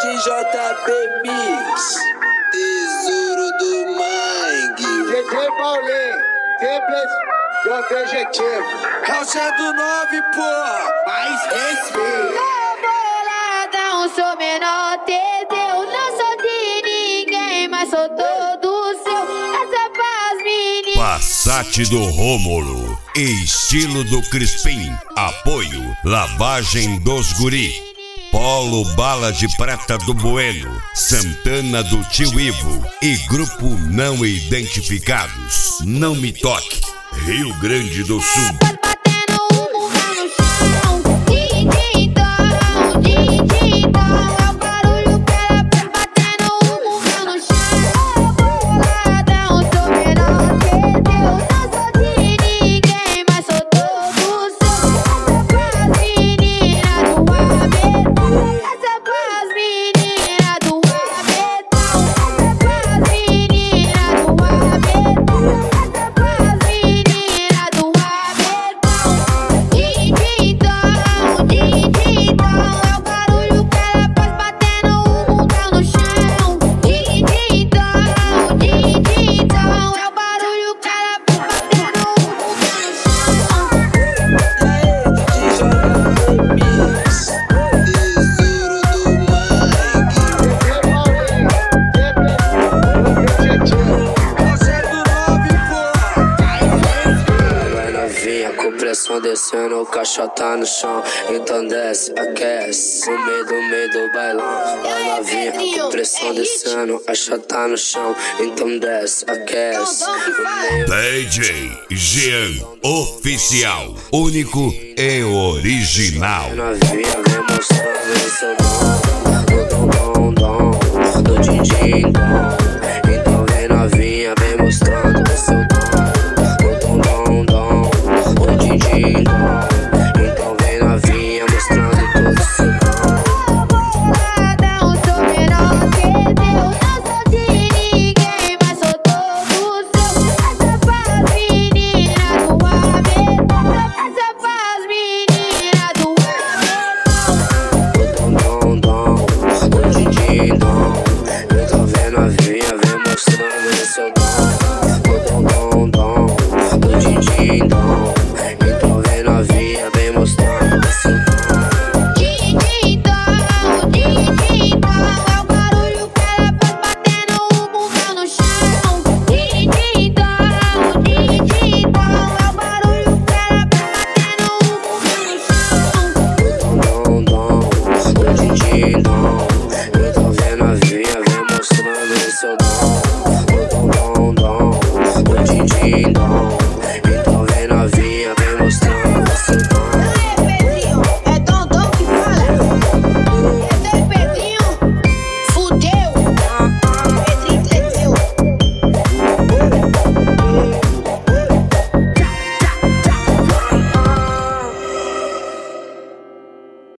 de JB Mix, tesouro do Mangue. DJ Paulinho, simples e objetivo. É o 109, porra, mais respeito. Boladão, sou menor Teteu. Não sou de ninguém, mas sou todo seu. Essa paz, menina. Passat do Rômulo, estilo do Crispim. Apoio, lavagem dos guri. Polo Bala de Prata do Bueno, Santana do Tio Ivo e Grupo Não Identificados. Não Me Toque, Rio Grande do Sul. Descendo, o caixa tá no chão, então desce, aquece, no meio do bailão. Vai novinha, com pressão descendo, a caixa tá no chão, então desce, aquece. DJ Jean Oficial, único e original. Novinha, vem mostrando o seu dom, do din-din dom. Então vem novinha, vem mostrando o seu dom. Então vem novinha mostrando todo o seu Boladão, sou menor Teteu. Não sou de ninguém, mas sou todo seu. Essa paz, menina do Abetão. Essa paz, menina do dom, do din-din dom. Então vem novinha, vem mostrando o seu dom, do din-din dom. Então vem novinha, vem mostrando o seu dom. É o barulho que ela faz batendo o bundão no chão. É o barulho que ela faz batendo o bundão no chão. Do din-din dom.